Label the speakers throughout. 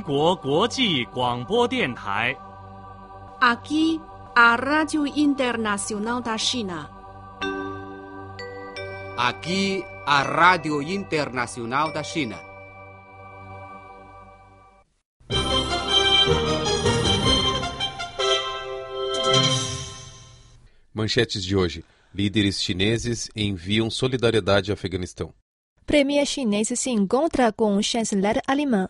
Speaker 1: 国国际广播电台。
Speaker 2: Aqui, a Rádio Internacional da China.
Speaker 3: Aqui, a Rádio Internacional da China.
Speaker 4: Manchetes de hoje. Líderes chineses enviam solidariedade ao Afeganistão.
Speaker 5: Premier chinês se encontra com o chanceler alemão.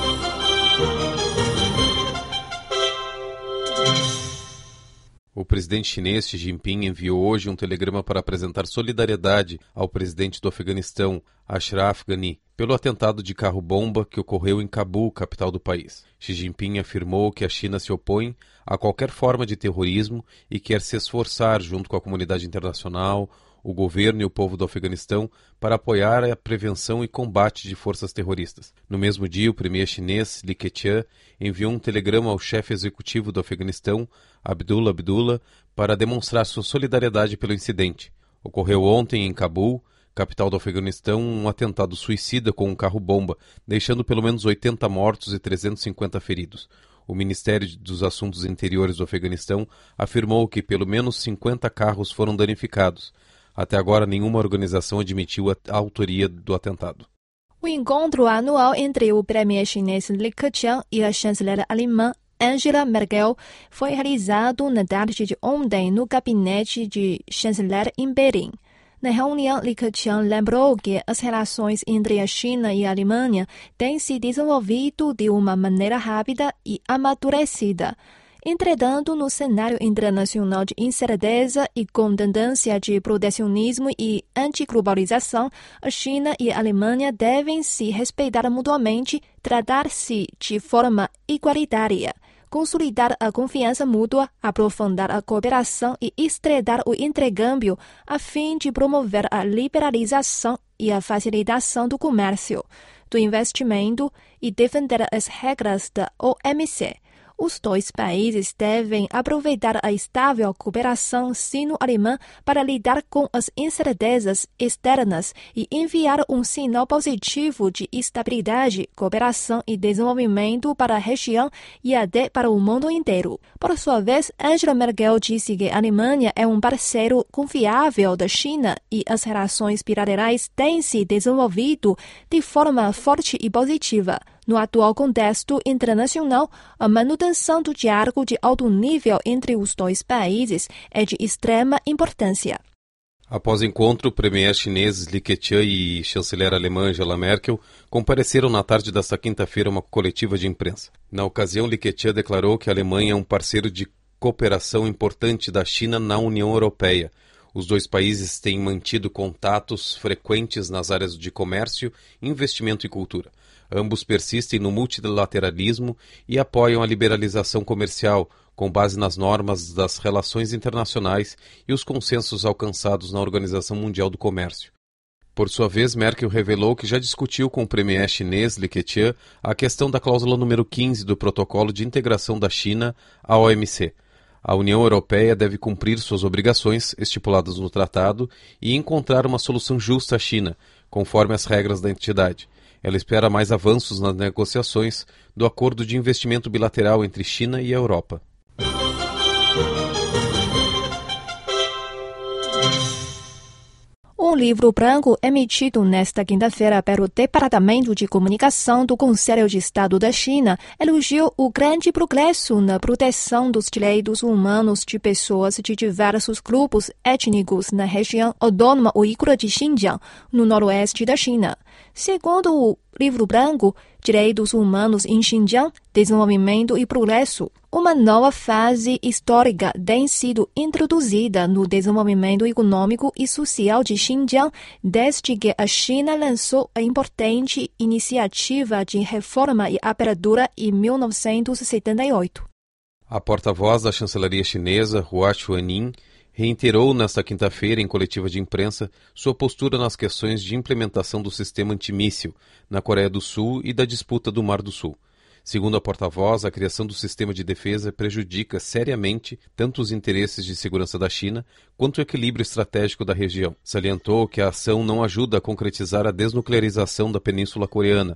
Speaker 4: O presidente chinês Xi Jinping enviou hoje um telegrama para apresentar solidariedade ao presidente do Afeganistão, Ashraf Ghani, pelo atentado de carro-bomba que ocorreu em Cabul, capital do país. Xi Jinping afirmou que a China se opõe a qualquer forma de terrorismo e quer se esforçar, junto com a comunidade internacional, o governo e o povo do Afeganistão, para apoiar a prevenção e combate de forças terroristas. No mesmo dia, o premier chinês Li Keqiang enviou um telegrama ao chefe executivo do Afeganistão, Abdullah Abdullah, para demonstrar sua solidariedade pelo incidente. Ocorreu ontem em Cabul, capital do Afeganistão, um atentado suicida com um carro-bomba, deixando pelo menos 80 mortos e 350 feridos. O Ministério dos Assuntos Interiores do Afeganistão afirmou que pelo menos 50 carros foram danificados. Até agora, nenhuma organização admitiu a autoria do atentado.
Speaker 5: O encontro anual entre o premier chinês Li Keqiang e a chanceler alemã Angela Merkel foi realizado na tarde de ontem no gabinete de chanceler em Berlim. Na reunião, Li Keqiang lembrou que as relações entre a China e a Alemanha têm se desenvolvido de uma maneira rápida e amadurecida. Entretanto, no cenário internacional de incerteza e com tendência de protecionismo e antiglobalização, a China e a Alemanha devem se respeitar mutuamente, tratar-se de forma igualitária, consolidar a confiança mútua, aprofundar a cooperação e estreitar o intercâmbio a fim de promover a liberalização e a facilitação do comércio, do investimento e defender as regras da OMC. Os dois países devem aproveitar a estável cooperação sino-alemã para lidar com as incertezas externas e enviar um sinal positivo de estabilidade, cooperação e desenvolvimento para a região e até para o mundo inteiro. Por sua vez, Angela Merkel disse que a Alemanha é um parceiro confiável da China e as relações bilaterais têm se desenvolvido de forma forte e positiva. No atual contexto internacional, a manutenção do diálogo de alto nível entre os dois países é de extrema importância.
Speaker 4: Após encontro, o premier chinês Li Keqiang e chanceler alemã Angela Merkel compareceram na tarde desta quinta-feira a uma coletiva de imprensa. Na ocasião, Li Keqiang declarou que a Alemanha é um parceiro de cooperação importante da China na União Europeia. Os dois países têm mantido contatos frequentes nas áreas de comércio, investimento e cultura. Ambos persistem no multilateralismo e apoiam a liberalização comercial, com base nas normas das relações internacionais e os consensos alcançados na Organização Mundial do Comércio. Por sua vez, Merkel revelou que já discutiu com o premier chinês Li Keqiang a questão da cláusula número 15 do Protocolo de Integração da China à OMC. A União Europeia deve cumprir suas obrigações estipuladas no tratado e encontrar uma solução justa à China, conforme as regras da entidade. Ela espera mais avanços nas negociações do acordo de investimento bilateral entre China e a Europa.
Speaker 5: Um livro branco emitido nesta quinta-feira pelo Departamento de Comunicação do Conselho de Estado da China elogiou o grande progresso na proteção dos direitos humanos de pessoas de diversos grupos étnicos na região autônoma uigura de Xinjiang, no noroeste da China. Segundo o livro branco Direitos Humanos em Xinjiang, Desenvolvimento e Progresso, uma nova fase histórica tem sido introduzida no desenvolvimento econômico e social de Xinjiang desde que a China lançou a importante iniciativa de reforma e abertura em 1978.
Speaker 4: A porta-voz da chancelaria chinesa, Hua Chuanying, reiterou nesta quinta-feira, em coletiva de imprensa, sua postura nas questões de implementação do sistema antimíssil na Coreia do Sul e da disputa do Mar do Sul. Segundo a porta-voz, a criação do sistema de defesa prejudica seriamente tanto os interesses de segurança da China quanto o equilíbrio estratégico da região. Salientou que a ação não ajuda a concretizar a desnuclearização da Península Coreana.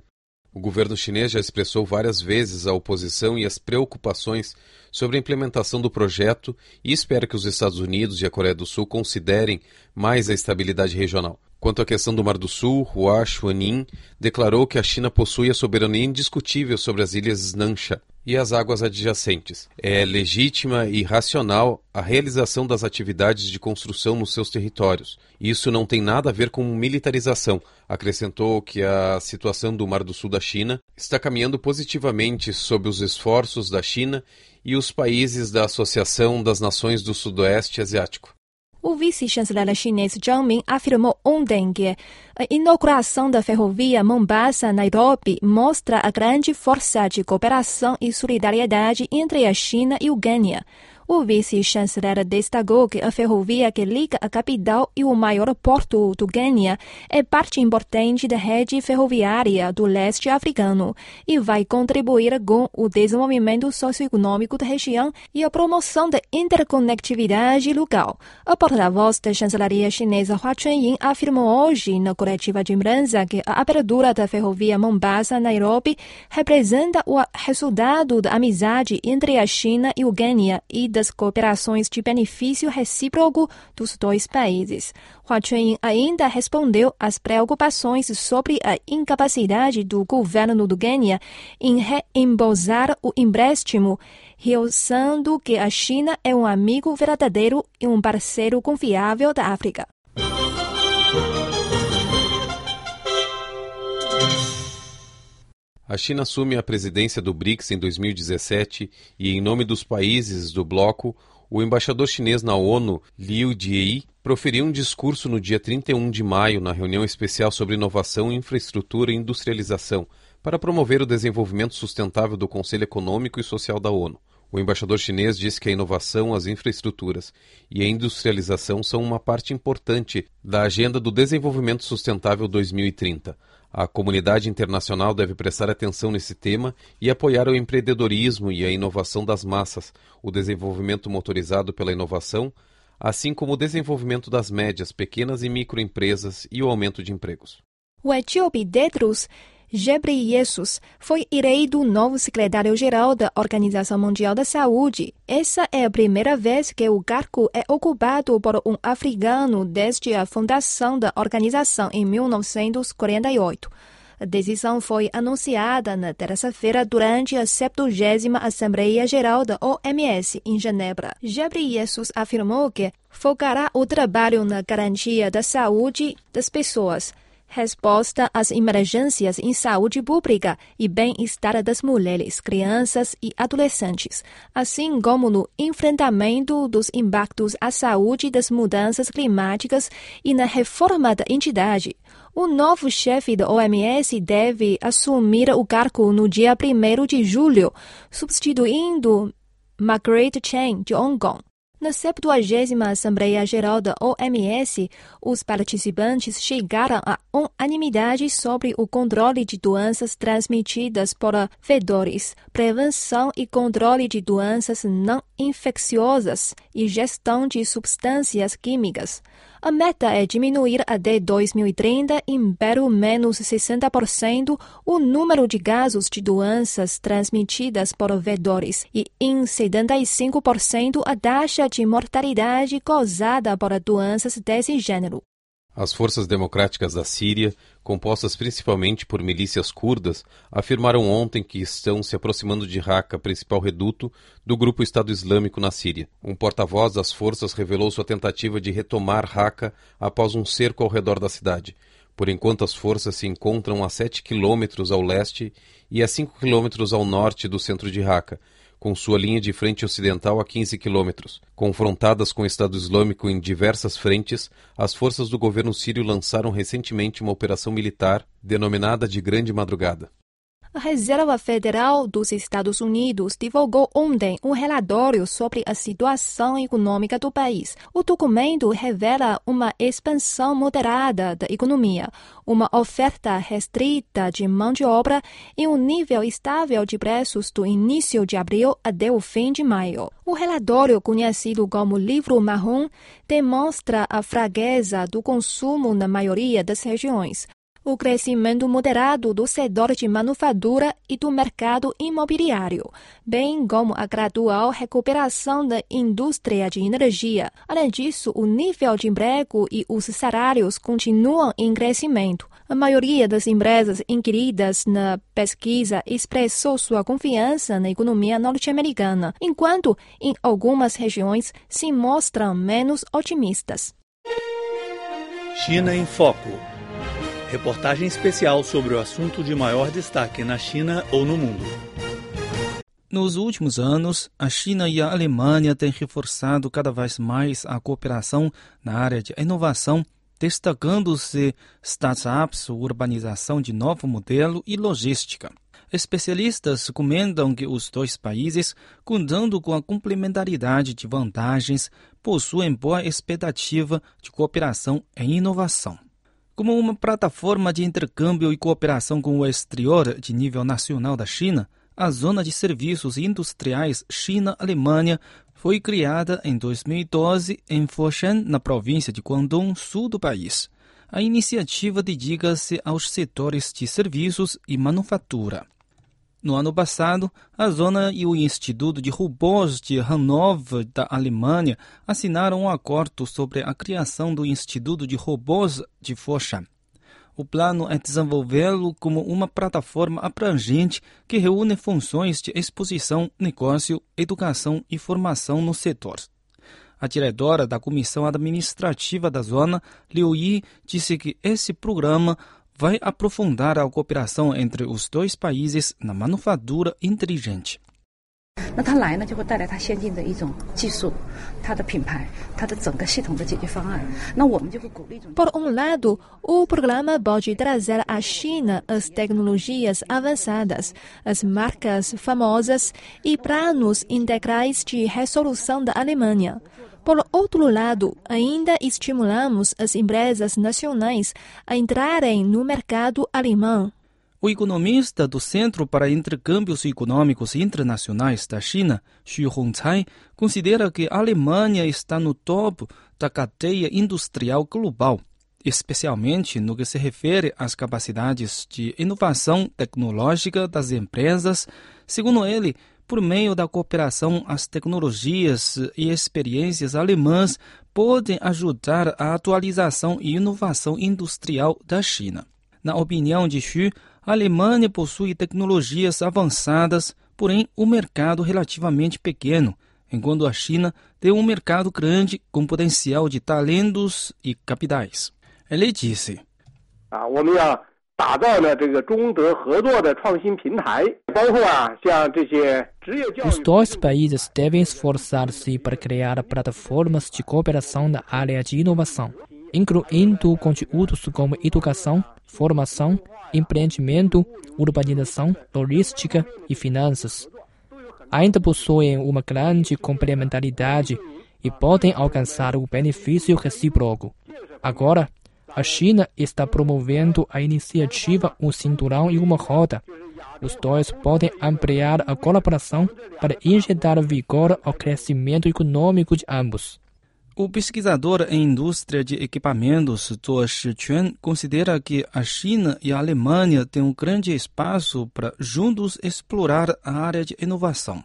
Speaker 4: O governo chinês já expressou várias vezes a oposição e as preocupações sobre a implementação do projeto e espera que os Estados Unidos e a Coreia do Sul considerem mais a estabilidade regional. Quanto à questão do Mar do Sul, Hua Chuanying declarou que a China possui a soberania indiscutível sobre as ilhas Nansha e as águas adjacentes. É legítima e racional a realização das atividades de construção nos seus territórios. Isso não tem nada a ver com militarização. Acrescentou que a situação do Mar do Sul da China está caminhando positivamente sob os esforços da China e os países da Associação das Nações do Sudoeste Asiático.
Speaker 5: O vice-chanceler chinês Zhang Min afirmou ontem que a inauguração da ferrovia Mombasa-Nairobi mostra a grande força de cooperação e solidariedade entre a China e o Quênia. O vice-chanceler destacou que a ferrovia que liga a capital e o maior porto do Quênia é parte importante da rede ferroviária do leste africano e vai contribuir com o desenvolvimento socioeconômico da região e a promoção da interconectividade local. A porta-voz da chancelaria chinesa Hua Chuanying afirmou hoje na coletiva de imprensa que a abertura da ferrovia Mombasa-Nairobi representa o resultado da amizade entre a China e o Quênia e das cooperações de benefício recíproco dos dois países. Hua Chuanying ainda respondeu às preocupações sobre a incapacidade do governo do Quênia em reembolsar o empréstimo, realçando que a China é um amigo verdadeiro e um parceiro confiável da África.
Speaker 4: A China assume a presidência do BRICS em 2017 e, em nome dos países do bloco, o embaixador chinês na ONU, Liu Jie, proferiu um discurso no dia 31 de maio na reunião especial sobre inovação, infraestrutura e industrialização para promover o desenvolvimento sustentável do Conselho Econômico e Social da ONU. O embaixador chinês disse que a inovação, as infraestruturas e a industrialização são uma parte importante da Agenda do Desenvolvimento Sustentável 2030. A comunidade internacional deve prestar atenção nesse tema e apoiar o empreendedorismo e a inovação das massas, o desenvolvimento motorizado pela inovação, assim como o desenvolvimento das médias, pequenas e microempresas e o aumento de empregos.
Speaker 5: O etíope Tedros Ghebreyesus foi eleito novo secretário-geral da Organização Mundial da Saúde. Essa é a primeira vez que o cargo é ocupado por um africano desde a fundação da organização em 1948. A decisão foi anunciada na terça-feira durante a 70ª Assembleia Geral da OMS em Genebra. Ghebreyesus afirmou que focará o trabalho na garantia da saúde das pessoas, resposta às emergências em saúde pública e bem-estar das mulheres, crianças e adolescentes, assim como no enfrentamento dos impactos à saúde das mudanças climáticas e na reforma da entidade. O novo chefe da OMS deve assumir o cargo no dia 1º de julho, substituindo Margaret Chan, de Hong Kong. Na 70ª Assembleia Geral da OMS, os participantes chegaram à unanimidade sobre o controle de doenças transmitidas por vedores, prevenção e controle de doenças não infecciosas e gestão de substâncias químicas. A meta é diminuir até 2030 em pelo menos 60% o número de casos de doenças transmitidas por vedores e em 75% a taxa de mortalidade causada por doenças desse gênero.
Speaker 4: As forças democráticas da Síria, compostas principalmente por milícias curdas, afirmaram ontem que estão se aproximando de Raqqa, principal reduto do grupo Estado Islâmico na Síria. Um porta-voz das forças revelou sua tentativa de retomar Raqqa após um cerco ao redor da cidade. Por enquanto, as forças se encontram a 7 quilômetros ao leste e a 5 quilômetros ao norte do centro de Raqqa, com sua linha de frente ocidental a 15 quilômetros. Confrontadas com o Estado Islâmico em diversas frentes, as forças do governo sírio lançaram recentemente uma operação militar denominada de Grande Madrugada.
Speaker 5: A Reserva Federal dos Estados Unidos divulgou ontem um relatório sobre a situação econômica do país. O documento revela uma expansão moderada da economia, uma oferta restrita de mão de obra e um nível estável de preços do início de abril até o fim de maio. O relatório, conhecido como Livro Marrom, demonstra a fraqueza do consumo na maioria das regiões. O crescimento moderado do setor de manufatura e do mercado imobiliário, bem como a gradual recuperação da indústria de energia. Além disso, o nível de emprego e os salários continuam em crescimento. A maioria das empresas inquiridas na pesquisa expressou sua confiança na economia norte-americana, enquanto em algumas regiões se mostram menos otimistas.
Speaker 6: China em Foco. Reportagem especial sobre o assunto de maior destaque na China ou no mundo. Nos últimos anos, a China e a Alemanha têm reforçado cada vez mais a cooperação na área de inovação, destacando-se startups, urbanização de novo modelo e logística. Especialistas comentam que os dois países, contando com a complementaridade de vantagens, possuem boa expectativa de cooperação em inovação. Como uma plataforma de intercâmbio e cooperação com o exterior de nível nacional da China, a Zona de Serviços Industriais China-Alemanha foi criada em 2012 em Foshan, na província de Guangdong, sul do país. A iniciativa dedica-se aos setores de serviços e manufatura. No ano passado, a Zona e o Instituto de Robôs de Hannover, da Alemanha, assinaram um acordo sobre a criação do Instituto de Robôs de Foshan. O plano é desenvolvê-lo como uma plataforma abrangente que reúne funções de exposição, negócio, educação e formação no setor. A diretora da Comissão Administrativa da Zona, Liu Yi, disse que esse programa vai aprofundar a cooperação entre os dois países na manufatura inteligente.
Speaker 5: Por um lado, o programa pode trazer à China as tecnologias avançadas, as marcas famosas e planos integrais de resolução da Alemanha. Por outro lado, ainda estimulamos as empresas nacionais a entrarem no mercado alemão.
Speaker 6: O economista do Centro para Intercâmbios Econômicos Internacionais da China, Xu Hongcai, considera que a Alemanha está no topo da cadeia industrial global, especialmente no que se refere às capacidades de inovação tecnológica das empresas. Segundo ele, por meio da cooperação, as tecnologias e experiências alemãs podem ajudar a atualização e inovação industrial da China. Na opinião de Xu, a Alemanha possui tecnologias avançadas, porém o mercado relativamente pequeno, enquanto a China tem um mercado grande com potencial de talentos e capitais. Ele disse:
Speaker 7: Os dois países devem esforçar-se para criar plataformas de cooperação na área de inovação, incluindo conteúdos como educação, formação, empreendimento, urbanização, logística e finanças. Ainda possuem uma grande complementaridade e podem alcançar o benefício recíproco. Agora, a China está promovendo a iniciativa Um Cinturão e uma Roda. Os dois podem ampliar a colaboração para injetar vigor ao crescimento econômico de ambos.
Speaker 6: O pesquisador em indústria de equipamentos, Zuo Shiquan, considera que a China e a Alemanha têm um grande espaço para juntos explorar a área de inovação.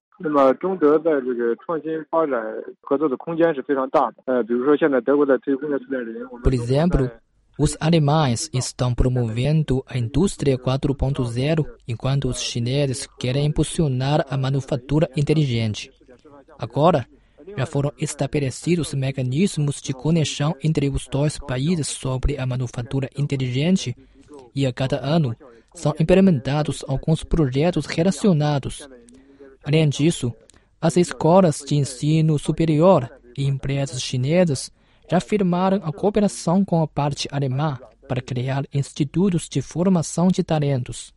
Speaker 7: Por exemplo, os alemães estão promovendo a indústria 4.0, enquanto os chineses querem impulsionar a manufatura inteligente. Agora, já foram estabelecidos mecanismos de conexão entre os dois países sobre a manufatura inteligente e a cada ano são implementados alguns projetos relacionados. Além disso, as escolas de ensino superior e empresas chinesas já firmaram a cooperação com a parte alemã para criar institutos de formação de talentos.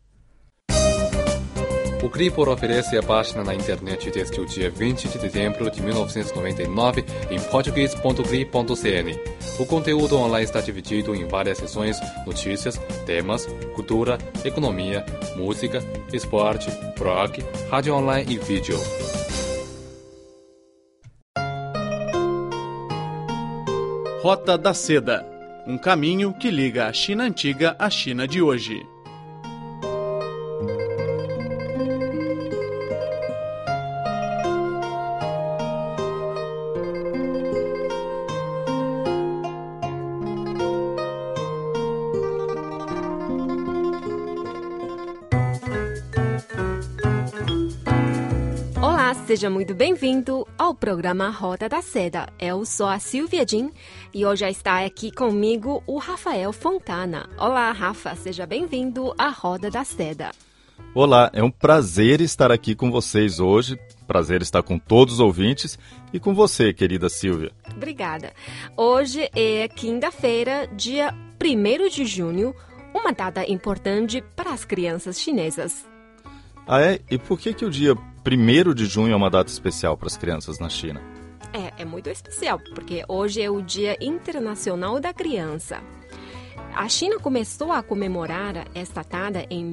Speaker 4: O CRIPOR oferece a página na internet desde o dia 20 de dezembro de 1999 em português.cri.cn. O conteúdo online está dividido em várias seções: notícias, temas, cultura, economia, música, esporte, blog, rádio online e vídeo.
Speaker 8: Rota da Seda.
Speaker 6: um caminho que liga a China antiga à China de hoje.
Speaker 8: Seja muito bem-vindo ao programa Roda da Seda. Eu sou a Silvia Jin e hoje está aqui comigo o Rafael Fontana. Olá, Rafa, seja bem-vindo à Roda da Seda.
Speaker 9: Olá, é um prazer estar aqui com vocês hoje. Prazer estar com todos os ouvintes e com você, querida Silvia.
Speaker 8: Obrigada. Hoje é quinta-feira, dia 1º de junho, uma data importante para as crianças chinesas.
Speaker 9: Ah, é? E por que o dia 1º de junho é uma data especial para as crianças na China?
Speaker 8: É muito especial, porque hoje é o Dia Internacional da Criança. A China começou a comemorar esta data em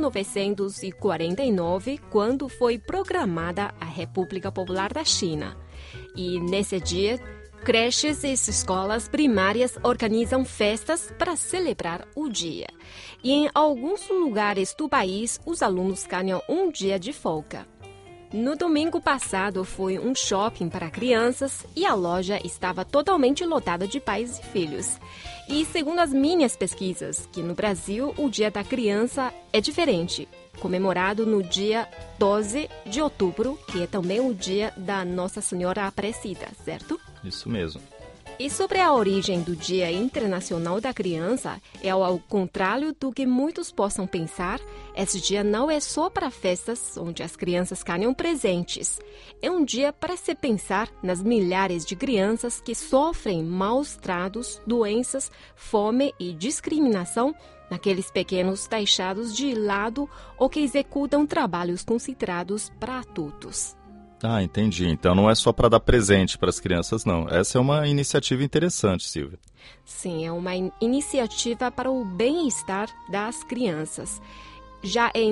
Speaker 8: 1949, quando foi proclamada a República Popular da China. E nesse dia, creches e escolas primárias organizam festas para celebrar o dia. E em alguns lugares do país, os alunos ganham um dia de folga. No domingo passado, foi um shopping para crianças e a loja estava totalmente lotada de pais e filhos. E segundo as minhas pesquisas, que no Brasil o Dia da Criança é diferente, comemorado no dia 12 de outubro, que é também o dia da Nossa Senhora Aparecida, certo?
Speaker 9: Isso mesmo.
Speaker 8: E sobre a origem do Dia Internacional da Criança, é ao contrário do que muitos possam pensar, esse dia não é só para festas onde as crianças ganham presentes. É um dia para se pensar nas milhares de crianças que sofrem maus tratos, doenças, fome e discriminação naqueles pequenos deixados de lado ou que executam trabalhos considerados para adultos.
Speaker 9: Ah, entendi. Então não é só para dar presente para as crianças, não. Essa é uma iniciativa interessante, Silvia.
Speaker 8: Sim, é uma iniciativa para o bem-estar das crianças. Já em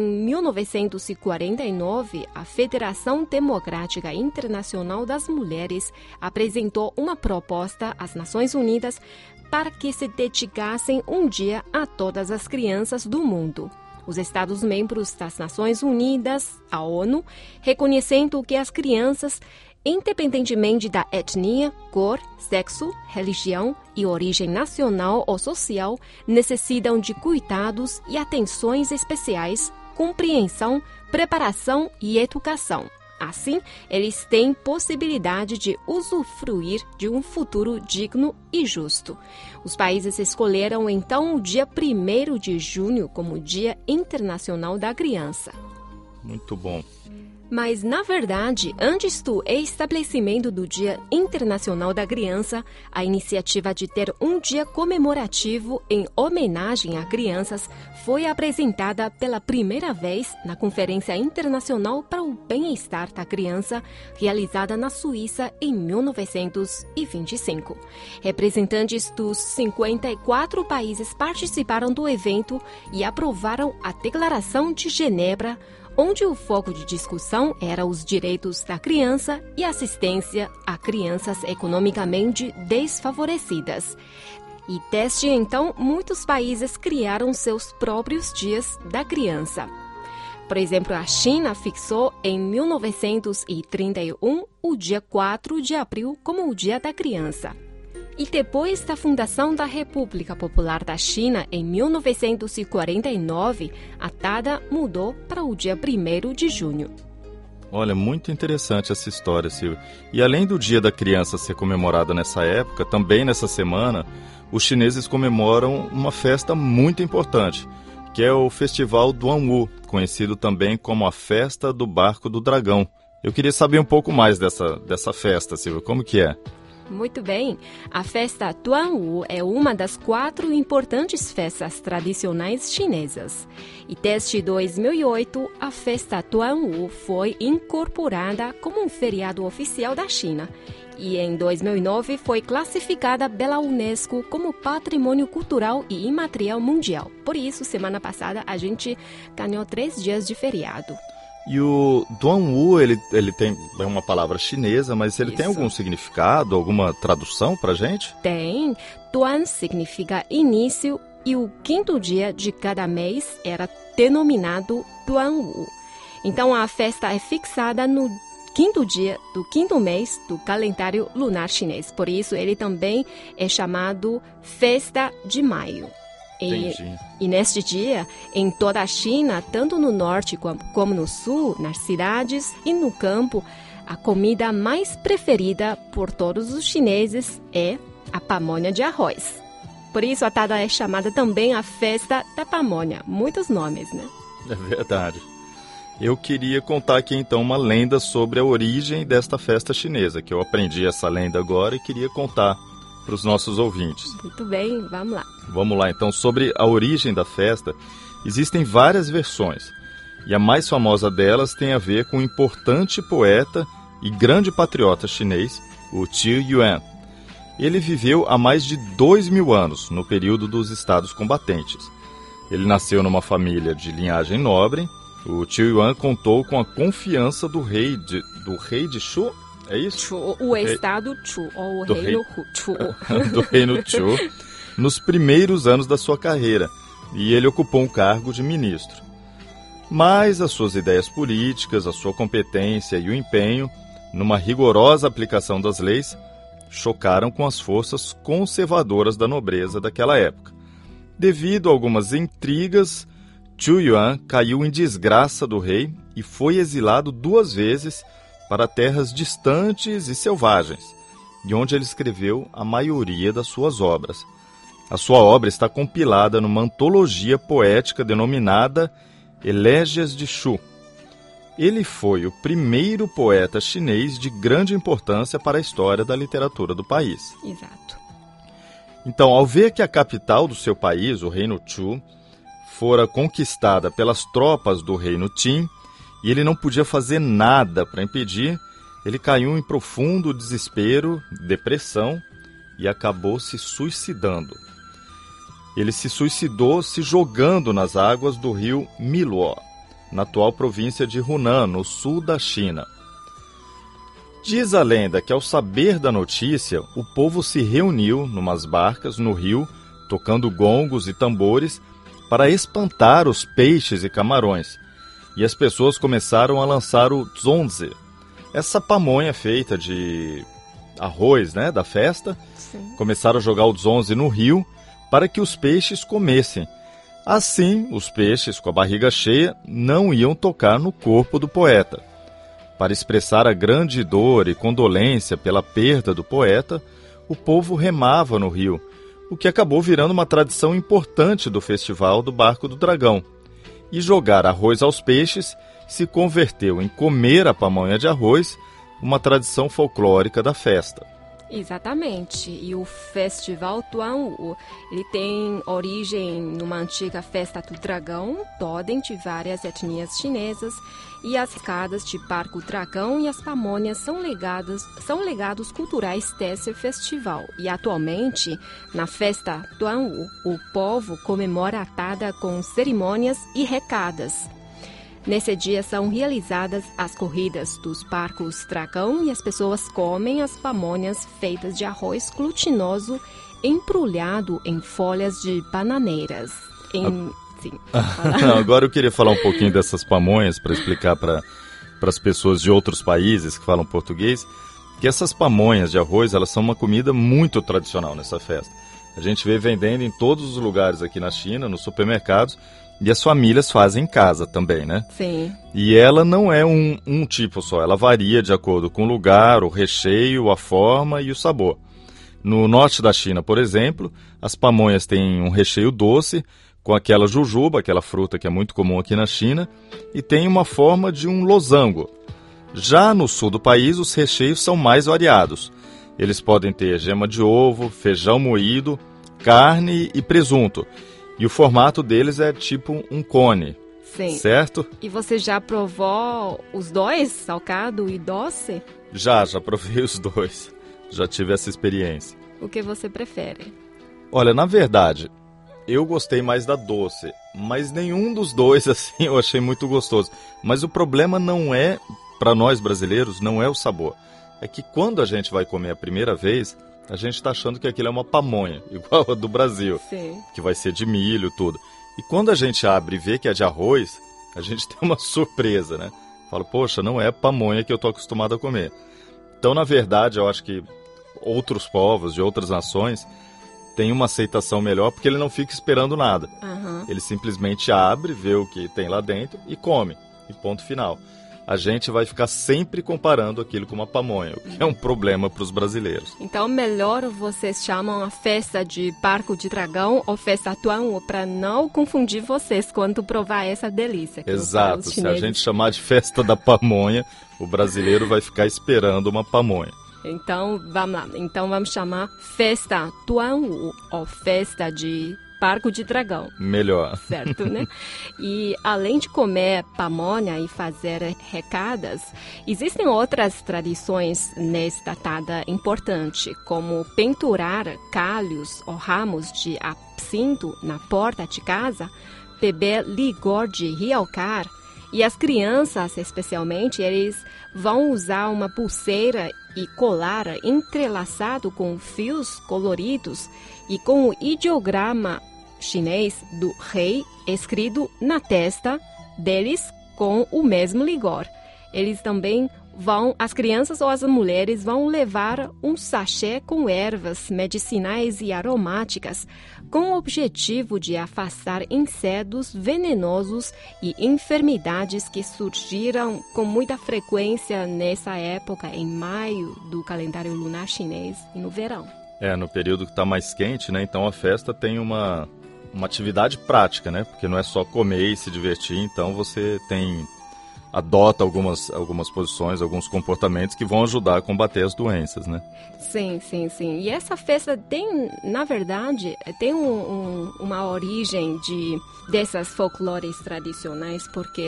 Speaker 8: 1949, a Federação Democrática Internacional das Mulheres apresentou uma proposta às Nações Unidas para que se dedicassem um dia a todas as crianças do mundo. Os Estados-membros das Nações Unidas, a ONU, reconhecendo que as crianças, independentemente da etnia, cor, sexo, religião e origem nacional ou social, necessitam de cuidados e atenções especiais, compreensão, preparação e educação. Assim, eles têm possibilidade de usufruir de um futuro digno e justo. Os países escolheram então o dia 1º de junho como Dia Internacional da Criança.
Speaker 9: Muito bom.
Speaker 8: Mas, na verdade, antes do estabelecimento do Dia Internacional da Criança, a iniciativa de ter um dia comemorativo em homenagem a crianças foi apresentada pela primeira vez na Conferência Internacional para o Bem-Estar da Criança, realizada na Suíça em 1925. Representantes dos 54 países participaram do evento e aprovaram a Declaração de Genebra, onde o foco de discussão era os direitos da criança e assistência a crianças economicamente desfavorecidas. E desde então, muitos países criaram seus próprios dias da criança. Por exemplo, a China fixou em 1931 o dia 4 de abril como o Dia da Criança. E depois da fundação da República Popular da China, em 1949, a data mudou para o dia 1º de junho.
Speaker 9: Olha, muito interessante essa história, Silvia. E além do Dia da Criança ser comemorado nessa época, também nessa semana, os chineses comemoram uma festa muito importante, que é o Festival Duanwu, conhecido também como a Festa do Barco do Dragão. Eu queria saber um pouco mais dessa festa, Silvia. Como que é?
Speaker 8: Muito bem. A festa Duanwu é uma das 4 importantes festas tradicionais chinesas. E desde 2008, a festa Duanwu foi incorporada como um feriado oficial da China. E em 2009 foi classificada pela Unesco como Patrimônio Cultural e Imaterial Mundial. Por isso, semana passada, a gente ganhou 3 dias de feriado.
Speaker 9: E o Duanwu, ele tem é uma palavra chinesa, mas ele tem algum significado, alguma tradução pra gente?
Speaker 8: Tem. Duan significa início e o quinto dia de cada mês era denominado Duanwu. Então a festa é fixada no quinto dia do quinto mês do calendário lunar chinês. Por isso ele também é chamado Festa de Maio. E neste dia, em toda a China, tanto no norte como no sul, nas cidades e no campo, a comida mais preferida por todos os chineses é a pamonha de arroz. Por isso a data é chamada também a Festa da Pamonha. Muitos nomes, né?
Speaker 9: É verdade. Eu queria contar aqui então uma lenda sobre a origem desta festa chinesa, que eu aprendi essa lenda agora e queria contar para os nossos ouvintes.
Speaker 8: Muito bem, vamos lá.
Speaker 9: Vamos lá, então, sobre a origem da festa, existem várias versões, e a mais famosa delas tem a ver com o importante poeta e grande patriota chinês, o Qi Yuan. Ele viveu há mais de 2.000 anos, no período dos estados combatentes. Ele nasceu numa família de linhagem nobre. O Qi Yuan contou com a confiança do rei de Shu. É isso?
Speaker 8: Chu, o estado Chu, ou o reino Chu.
Speaker 9: Do reino Chu, nos primeiros anos da sua carreira, e ele ocupou um cargo de ministro. Mas as suas ideias políticas, a sua competência e o empenho, numa rigorosa aplicação das leis, chocaram com as forças conservadoras da nobreza daquela época. Devido a algumas intrigas, Qi Yuan caiu em desgraça do rei e foi exilado 2 vezes para terras distantes e selvagens, e onde ele escreveu a maioria das suas obras. A sua obra está compilada numa antologia poética denominada Elégias de Shu. Ele foi o primeiro poeta chinês de grande importância para a história da literatura do país.
Speaker 8: Exato.
Speaker 9: Então, ao ver que a capital do seu país, o reino Chu, fora conquistada pelas tropas do reino Qin, e ele não podia fazer nada para impedir, ele caiu em profundo desespero, depressão e acabou se suicidando. Ele se suicidou se jogando nas águas do rio Miluo, na atual província de Hunan, no sul da China. Diz a lenda que ao saber da notícia, o povo se reuniu numas barcas no rio, tocando gongos e tambores para espantar os peixes e camarões. E as pessoas começaram a lançar o zongzi, essa pamonha feita de arroz, né, da festa. Sim. Começaram a jogar o zongzi no rio para que os peixes comessem. Assim, os peixes, com a barriga cheia, não iam tocar no corpo do poeta. Para expressar a grande dor e condolência pela perda do poeta, o povo remava no rio, o que acabou virando uma tradição importante do Festival do Barco do Dragão. E jogar arroz aos peixes se converteu em comer a pamonha de arroz, uma tradição folclórica da festa.
Speaker 8: Exatamente. E o Festival Duanwu, ele tem origem numa antiga festa do dragão, totem de várias etnias chinesas, e as cascadas de Barco Dragão e as pamonhas são legados culturais desse festival. E atualmente, na festa Duanwu, o povo comemora a data com cerimônias e recadas. Nesse dia são realizadas as corridas dos barcos dragão e as pessoas comem as pamonhas feitas de arroz glutinoso embrulhado em folhas de bananeiras.
Speaker 9: Agora eu queria falar um pouquinho dessas pamonhas para explicar para as pessoas de outros países que falam português que essas pamonhas de arroz, elas são uma comida muito tradicional nessa festa. A gente vê vendendo em todos os lugares aqui na China, nos supermercados, e as famílias fazem em casa também, né?
Speaker 8: Sim.
Speaker 9: E ela não é um tipo só, ela varia de acordo com o lugar, o recheio, a forma e o sabor. No norte da China, por exemplo, as pamonhas têm um recheio doce, com aquela jujuba, aquela fruta que é muito comum aqui na China, e tem uma forma de um losango. Já no sul do país, os recheios são mais variados. Eles podem ter gema de ovo, feijão moído, carne e presunto. E o formato deles é tipo um cone.
Speaker 8: Sim.
Speaker 9: Certo?
Speaker 8: E você já provou os dois, salgado e doce?
Speaker 9: Já provei os dois. Já tive essa experiência.
Speaker 8: O que você prefere?
Speaker 9: Olha, na verdade, eu gostei mais da doce, mas nenhum dos dois, assim, eu achei muito gostoso. Mas o problema não é, para nós brasileiros, não é o sabor. É que quando a gente vai comer a primeira vez, a gente está achando que aquilo é uma pamonha, igual a do Brasil.
Speaker 8: Sim.
Speaker 9: Que vai ser de milho, tudo. E quando a gente abre e vê que é de arroz, a gente tem uma surpresa, né? Fala, poxa, não é pamonha que eu estou acostumado a comer. Então, na verdade, eu acho que outros povos de outras nações têm uma aceitação melhor, porque ele não fica esperando nada.
Speaker 8: Uhum.
Speaker 9: Ele simplesmente abre, vê o que tem lá dentro e come. E ponto final. A gente vai ficar sempre comparando aquilo com uma pamonha, o que é um problema para os brasileiros.
Speaker 8: Então, melhor vocês chamam a festa de Parque de Dragão ou festa Tuan para não confundir vocês quando provar essa delícia.
Speaker 9: Exato, se a gente chamar de festa da pamonha, o brasileiro vai ficar esperando uma pamonha.
Speaker 8: Então, vamos lá. Então, vamos chamar festa Tuan ou festa de Parque de Dragão.
Speaker 9: Melhor.
Speaker 8: Certo, né? E além de comer pamonha e fazer recadas, existem outras tradições nesta data importante, como pendurar galhos ou ramos de absinto na porta de casa, beber licor de rialcar, e as crianças, especialmente, eles vão usar uma pulseira e colar entrelaçado com fios coloridos e com o ideograma chinês do rei escrito na testa deles com o mesmo licor. Eles também as crianças ou as mulheres vão levar um sachê com ervas medicinais e aromáticas com o objetivo de afastar insetos venenosos e enfermidades que surgiram com muita frequência nessa época, em maio do calendário lunar chinês e no verão.
Speaker 9: No período que está mais quente, né? Então a festa tem uma atividade prática, né? Porque não é só comer e se divertir, então você adota algumas posições, alguns comportamentos que vão ajudar a combater as doenças, né?
Speaker 8: Sim. E essa festa na verdade, tem uma origem dessas folclores tradicionais, porque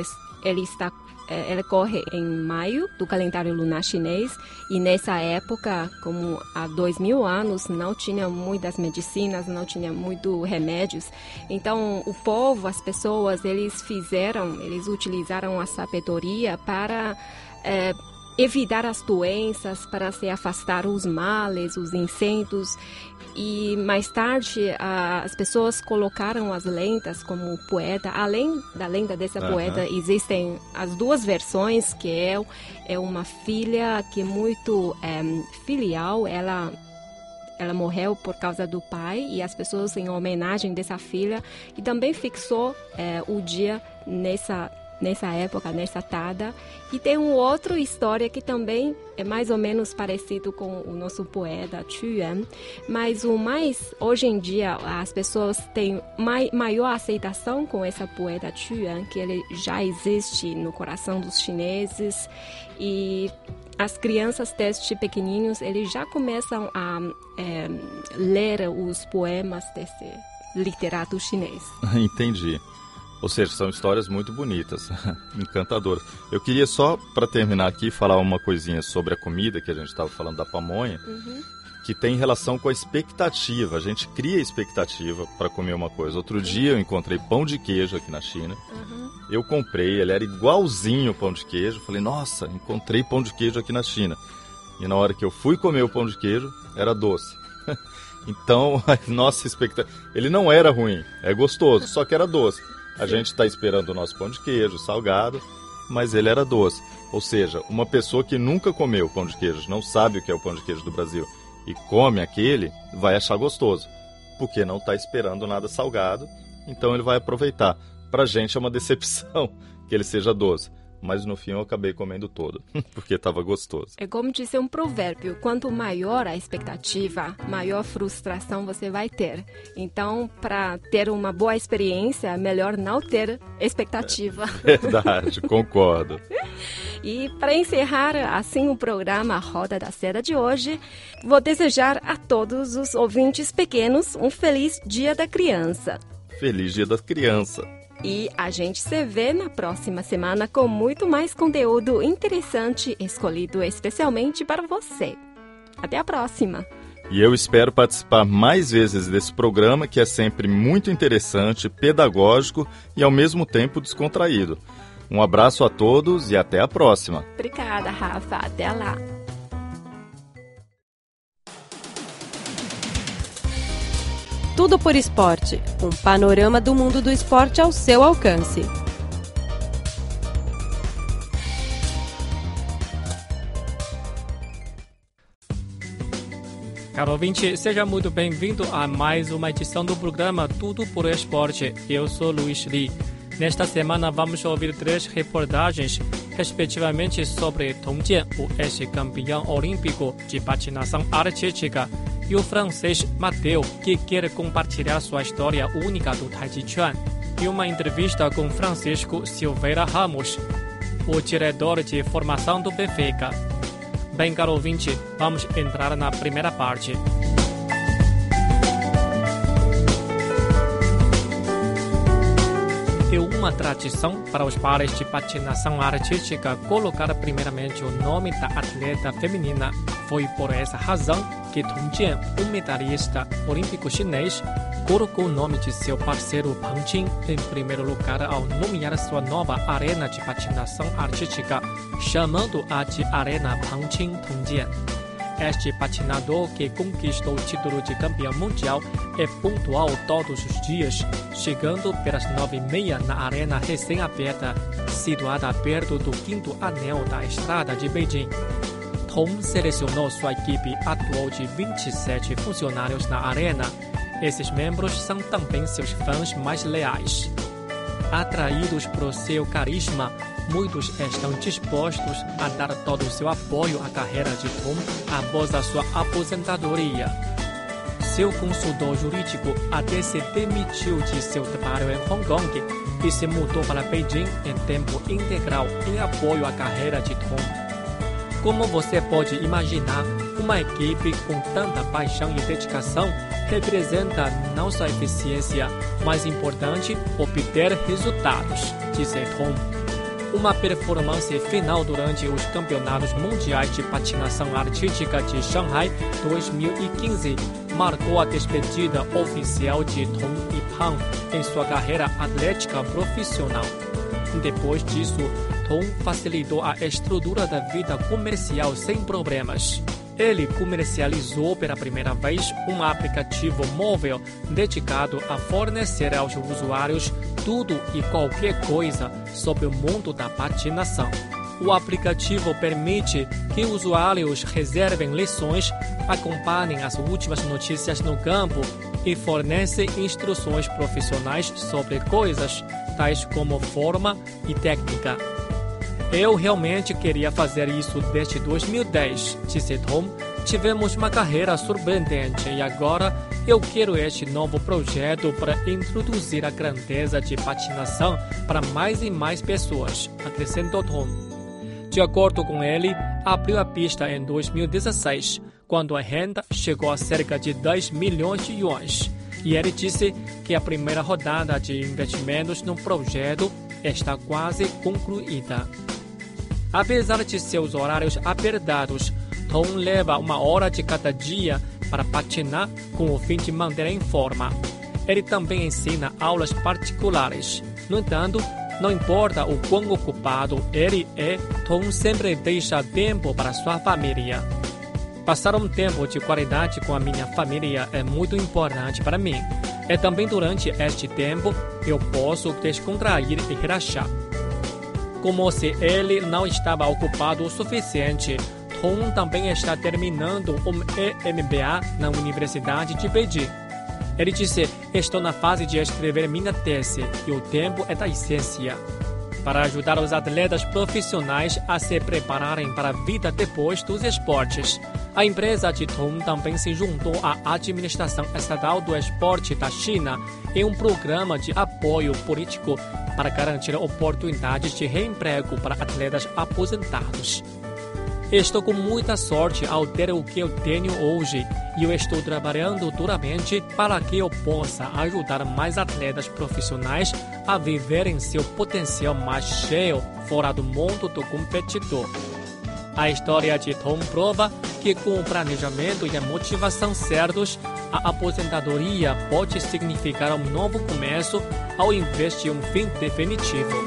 Speaker 8: ela corre em maio do calendário lunar chinês, e nessa época, como há 2000 anos, não tinha muitas medicinas, não tinha muitos remédios. Então, o povo, as pessoas, eles utilizaram a sabedoria para evitar as doenças, para se afastar os males, os insetos. E mais tarde, as pessoas colocaram as lendas como poeta. Além da lenda dessa poeta, existem as duas versões, que é uma filha que é muito filial. Ela morreu por causa do pai, e as pessoas, em homenagem dessa filha, e também fixou o dia nessa época, nessa data. E tem uma outra história que também é mais ou menos parecido com o nosso poeta Qu Yuan, mas hoje em dia as pessoas têm maior aceitação com essa poeta Qu Yuan, que ele já existe no coração dos chineses, e as crianças desde pequenininhos, eles já começam a ler os poemas desse literato chinês.
Speaker 9: Entendi. Ou seja, são histórias muito bonitas, encantadoras. Eu queria só, para terminar aqui, falar uma coisinha sobre a comida, que a gente estava falando da pamonha, que tem relação com a expectativa. A gente cria expectativa para comer uma coisa. Outro dia eu encontrei pão de queijo aqui na China. Eu comprei, ele era igualzinho o pão de queijo. Falei, nossa, encontrei pão de queijo aqui na China. E na hora que eu fui comer o pão de queijo, era doce. Então, a nossa expectativa... Ele não era ruim, é gostoso, só que era doce. A gente está esperando o nosso pão de queijo, salgado, mas ele era doce. Ou seja, uma pessoa que nunca comeu pão de queijo, não sabe o que é o pão de queijo do Brasil, e come aquele, vai achar gostoso, porque não está esperando nada salgado, então ele vai aproveitar. Para a gente é uma decepção que ele seja doce, mas no fim eu acabei comendo todo, porque estava gostoso.
Speaker 8: É como dizer um provérbio: quanto maior a expectativa, maior frustração você vai ter. Então, para ter uma boa experiência, é melhor não ter expectativa.
Speaker 9: Verdade, concordo.
Speaker 8: E para encerrar assim o programa Roda da Seda de hoje, vou desejar a todos os ouvintes pequenos um feliz Dia da Criança.
Speaker 9: Feliz Dia da Criança.
Speaker 8: E a gente se vê na próxima semana com muito mais conteúdo interessante escolhido especialmente para você. Até a próxima!
Speaker 9: E eu espero participar mais vezes desse programa, que é sempre muito interessante, pedagógico e ao mesmo tempo descontraído. Um abraço a todos e até a próxima.
Speaker 8: Obrigada, Rafa. Até lá.
Speaker 10: Tudo por Esporte, um panorama do mundo do esporte ao seu alcance.
Speaker 11: Caro ouvinte, seja muito bem-vindo a mais uma edição do programa Tudo por Esporte. Eu sou Luiz Li. Nesta semana vamos ouvir 3 reportagens, respectivamente sobre Tong Jian, o ex-campeão olímpico de patinação artística, e o francês Matteo, que quer compartilhar sua história única do Tai Chi Chuan, e uma entrevista com Francisco Silveira Ramos, o diretor de formação do Benfica. Bem, caro ouvinte, vamos entrar na primeira parte. É uma tradição para os pares de patinação artística colocar primeiramente o nome da atleta feminina. Foi por essa razão que Tong Jian, um medalhista olímpico chinês, colocou o nome de seu parceiro Peng Qing em primeiro lugar ao nomear sua nova arena de patinação artística, chamando-a de Arena Peng Qing Tong Jian. Este patinador, que conquistou o título de campeão mundial, é pontual todos os dias, chegando pelas 9h30 na arena recém-aberta, situada perto do 5º anel da estrada de Beijing. Tong selecionou sua equipe atual de 27 funcionários na arena. Esses membros são também seus fãs mais leais. Atraídos por seu carisma, muitos estão dispostos a dar todo o seu apoio à carreira de Tong após a sua aposentadoria. Seu consultor jurídico até se demitiu de seu trabalho em Hong Kong e se mudou para Beijing em tempo integral em apoio à carreira de Tong. Como você pode imaginar, uma equipe com tanta paixão e dedicação representa não só eficiência, mas importante, obter resultados, disse Tong. Uma performance final durante os Campeonatos Mundiais de Patinação Artística de Shanghai 2015 marcou a despedida oficial de Tong e Peng em sua carreira atlética profissional. Depois disso, Tong facilitou a estrutura da vida comercial sem problemas. Ele comercializou pela primeira vez um aplicativo móvel dedicado a fornecer aos usuários tudo e qualquer coisa sobre o mundo da patinação. O aplicativo permite que usuários reservem lições, acompanhem as últimas notícias no campo e fornece instruções profissionais sobre coisas tais como forma e técnica. Eu realmente queria fazer isso desde 2010, disse Tong. Tivemos uma carreira surpreendente e agora eu quero este novo projeto para introduzir a grandeza de patinação para mais e mais pessoas, acrescentou Tong. De acordo com ele, abriu a pista em 2016, quando a renda chegou a cerca de 10 milhões de yuans. E ele disse que a primeira rodada de investimentos no projeto está quase concluída. Apesar de seus horários apertados, Tong leva 1 hora de cada dia para patinar com o fim de manter em forma. Ele também ensina aulas particulares. No entanto, não importa o quão ocupado ele é, Tong sempre deixa tempo para sua família. Passar um tempo de qualidade com a minha família é muito importante para mim. E também durante este tempo, eu posso descontrair e relaxar. Como se ele não estava ocupado o suficiente, Tong também está terminando um MBA na Universidade de Beijing. Ele disse: estou na fase de escrever minha tese e o tempo é da essência. Para ajudar os atletas profissionais a se prepararem para a vida depois dos esportes, a empresa de Tong também se juntou à Administração Estatal do Esporte da China em um programa de apoio político para garantir oportunidades de reemprego para atletas aposentados. Estou com muita sorte ao ter o que eu tenho hoje e eu estou trabalhando duramente para que eu possa ajudar mais atletas profissionais a viverem seu potencial mais cheio fora do mundo do competidor. A história de Tom prova que com o planejamento e a motivação certos, a aposentadoria pode significar um novo começo ao invés de um fim definitivo.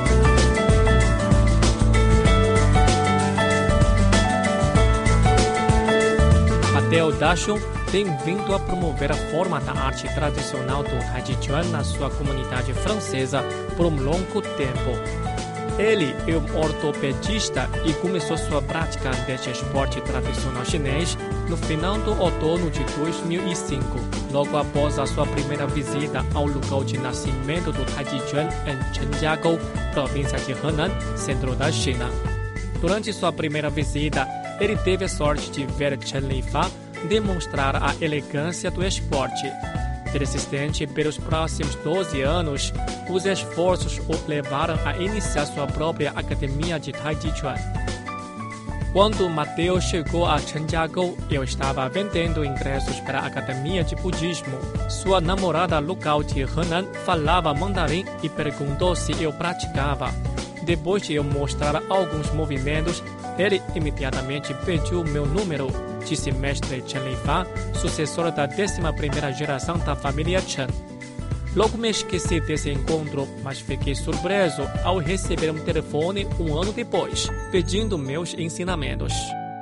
Speaker 11: Matteo Dachshund tem vindo a promover a forma da arte tradicional do Tai Chi Chuan na sua comunidade francesa por um longo tempo. Ele é um ortopedista e começou sua prática deste esporte tradicional chinês no final do outono de 2005, logo após a sua primeira visita ao local de nascimento do Tai Chi Chuan em Zhenjiagou, província de Henan, centro da China. Durante sua primeira visita, ele teve a sorte de ver Chen Lifan demonstrar a elegância do esporte. Persistente pelos próximos 12 anos, os esforços o levaram a iniciar sua própria academia de Tai Chi Chuan. Quando Matteo chegou a Zhenjiagou, eu estava vendendo ingressos para a academia de budismo. Sua namorada local de Henan falava mandarim e perguntou se eu praticava. Depois de eu mostrar alguns movimentos, ele imediatamente pediu meu número, disse mestre Chen Lifan, sucessor da 11ª geração da família Chen. Logo me esqueci desse encontro, mas fiquei surpreso ao receber um telefone um ano depois, pedindo meus ensinamentos.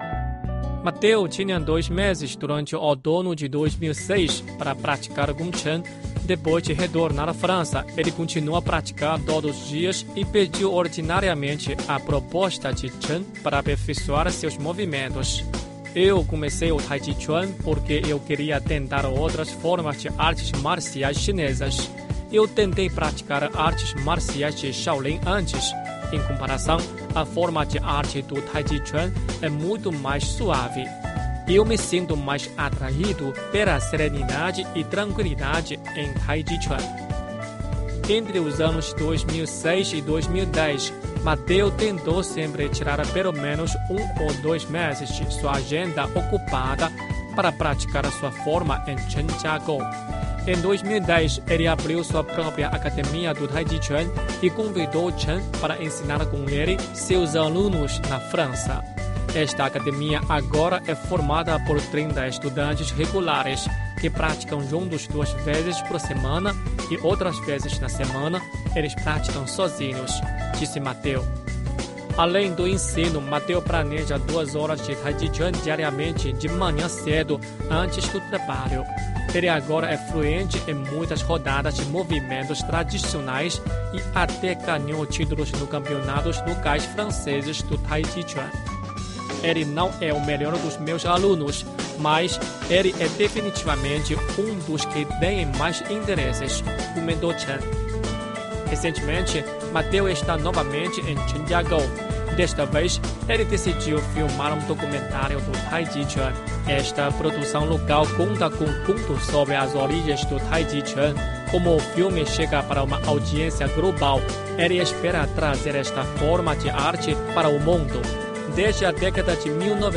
Speaker 11: Matteo tinha 2 meses durante o outono de 2006 para praticar com Chen. Depois de retornar à França, ele continuou a praticar todos os dias e pediu ordinariamente a proposta de Chen para aperfeiçoar seus movimentos. Eu comecei o Tai Chi Chuan porque eu queria tentar outras formas de artes marciais chinesas. Eu tentei praticar artes marciais de Shaolin antes. Em comparação, a forma de arte do Tai Chi Chuan é muito mais suave. Eu me sinto mais atraído pela serenidade e tranquilidade em Tai Chi Chuan. Entre os anos 2006 e 2010, Matteo tentou sempre tirar pelo menos 1 ou 2 meses de sua agenda ocupada para praticar sua forma em Zhenjiagou. Em 2010, ele abriu sua própria academia do Tai Chi Chuan e convidou Chen para ensinar com ele seus alunos na França. Esta academia agora é formada por 30 estudantes regulares que praticam juntos 2 vezes por semana e outras vezes na semana eles praticam sozinhos, disse Matteo. Além do ensino, Matteo planeja 2 horas de Tai Chi Chuan diariamente de manhã cedo antes do trabalho. Ele agora é fluente em muitas rodadas de movimentos tradicionais e até ganhou títulos no campeonatos locais franceses do Tai Chi Chuan. Ele não é o melhor dos meus alunos, mas ele é definitivamente um dos que tem mais interesses, comentou Chen. Recentemente, Matteo está novamente em Zhenjiagou. Desta vez, ele decidiu filmar um documentário do Tai Chi Chuan. Esta produção local conta com contos sobre as origens do Tai Chi Chuan. Como o filme chega para uma audiência global, ele espera trazer esta forma de arte para o mundo. Desde a década de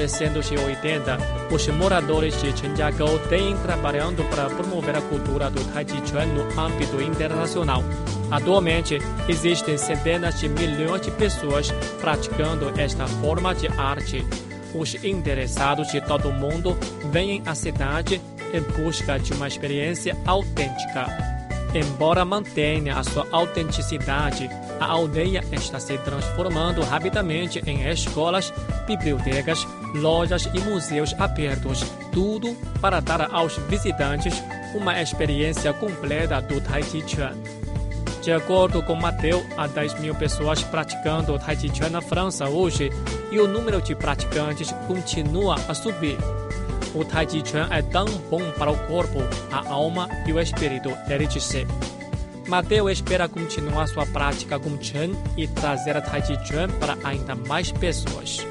Speaker 11: 1980, os moradores de Zhenjiagou têm trabalhando para promover a cultura do Tai Chi Chuan no âmbito internacional. Atualmente, existem centenas de milhões de pessoas praticando esta forma de arte. Os interessados de todo o mundo vêm à cidade em busca de uma experiência autêntica. Embora mantenha a sua autenticidade, a aldeia está se transformando rapidamente em escolas, bibliotecas, lojas e museus abertos, tudo para dar aos visitantes uma experiência completa do Tai Chi Chuan. De acordo com Matteo, há 10 mil pessoas praticando o Tai Chi Chuan na França hoje e o número de praticantes continua a subir. O Tai Chi Chuan é tão bom para o corpo, a alma e o espírito, ele disse. Matteo espera continuar sua prática com Chen e trazer a Tai Chi Chuan para ainda mais pessoas.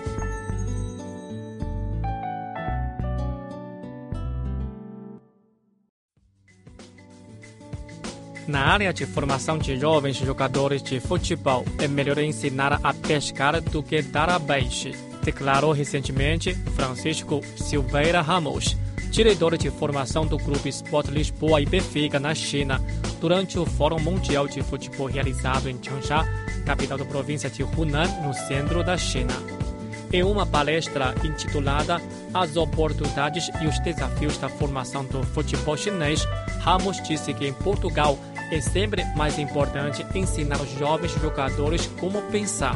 Speaker 11: Na área de formação de jovens jogadores de futebol, é melhor ensinar a pescar do que dar a peixe, declarou recentemente Francisco Silveira Ramos, diretor de formação do Clube Sport Lisboa e Benfica na China, durante o Fórum Mundial de Futebol realizado em Changsha, capital da província de Hunan, no centro da China. Em uma palestra intitulada As Oportunidades e os Desafios da Formação do Futebol Chinês, Ramos disse que em Portugal é sempre mais importante ensinar os jovens jogadores como pensar.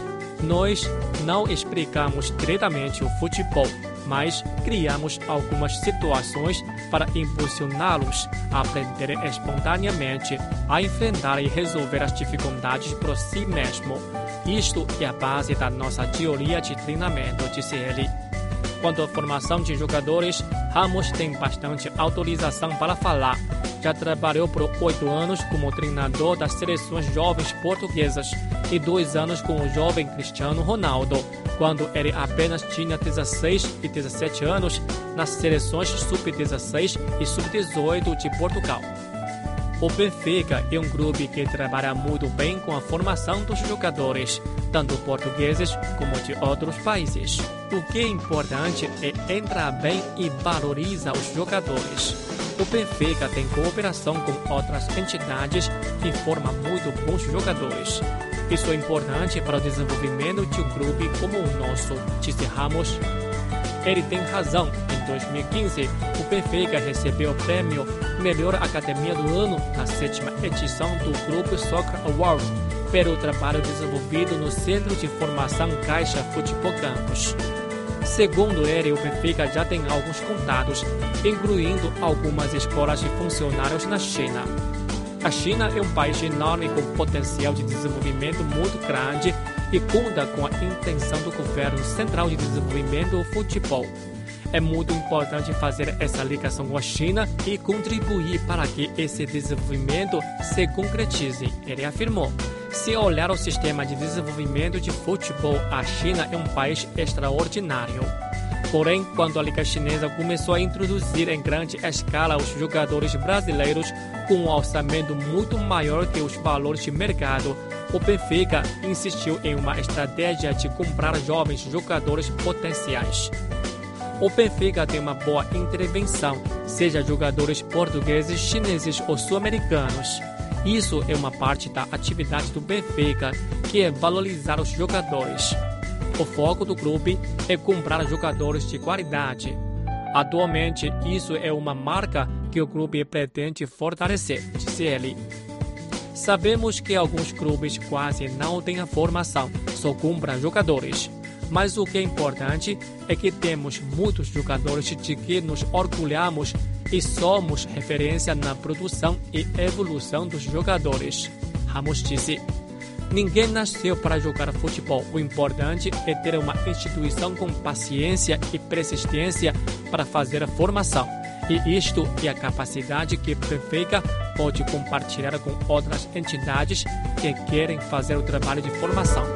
Speaker 11: Nós não explicamos diretamente o futebol, mas criamos algumas situações para impulsioná-los a aprender espontaneamente, a enfrentar e resolver as dificuldades por si mesmo. Isto é a base da nossa teoria de treinamento, disse ele. Quanto à formação de jogadores, Ramos tem bastante autorização para falar. Já trabalhou por 8 anos como treinador das seleções jovens portuguesas e 2 anos com o jovem Cristiano Ronaldo, quando ele apenas tinha 16 e 17 anos nas seleções sub-16 e sub-18 de Portugal. O Benfica é um clube que trabalha muito bem com a formação dos jogadores, tanto portugueses como de outros países. O que é importante é entrar bem e valorizar os jogadores. O Benfica tem cooperação com outras entidades e forma muito bons jogadores. Isso é importante para o desenvolvimento de um clube como o nosso, disse Ramos. Ele tem razão. Em 2015, o Benfica recebeu o prêmio Melhor Academia do Ano na 7ª edição do Globo Soccer Award pelo trabalho desenvolvido no Centro de Formação Caixa Futebol Campos. Segundo ele, o Benfica já tem alguns contatos, incluindo algumas escolas de funcionários na China. A China é um país enorme com potencial de desenvolvimento muito grande e conta com a intenção do governo central de desenvolvimento do futebol. É muito importante fazer essa ligação com a China e contribuir para que esse desenvolvimento se concretize, ele afirmou. Se olhar o sistema de desenvolvimento de futebol, a China é um país extraordinário. Porém, quando a Liga Chinesa começou a introduzir em grande escala os jogadores brasileiros com um orçamento muito maior que os valores de mercado, o Benfica insistiu em uma estratégia de comprar jovens jogadores potenciais. O Benfica tem uma boa intervenção, seja jogadores portugueses, chineses ou sul-americanos. Isso é uma parte da atividade do Benfica, que é valorizar os jogadores. O foco do clube é comprar jogadores de qualidade. Atualmente, isso é uma marca que o clube pretende fortalecer, disse ele. Sabemos que alguns clubes quase não têm a formação, só compram jogadores. Mas o que é importante é que temos muitos jogadores de que nos orgulhamos e somos referência na produção e evolução dos jogadores. Ramos disse. Ninguém nasceu para jogar futebol. O importante é ter uma instituição com paciência e persistência para fazer a formação. E isto é a capacidade que o Benfica pode compartilhar com outras entidades que querem fazer o trabalho de formação.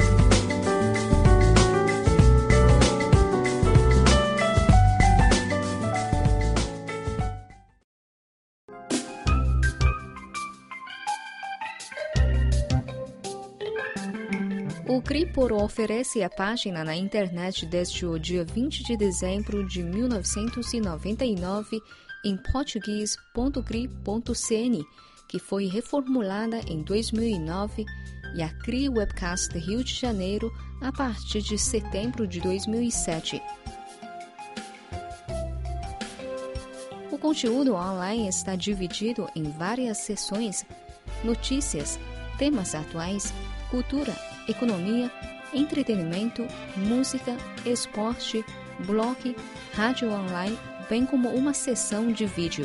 Speaker 12: O Cripor oferece a página na internet desde o dia 20 de dezembro de 1999 em português.cri.cn, que foi reformulada em 2009, e a CRI Webcast Rio de Janeiro a partir de setembro de 2007. O conteúdo online está dividido em várias seções: notícias, temas atuais, cultura, economia, entretenimento, música, esporte, blog, rádio online, bem como uma seção de vídeo.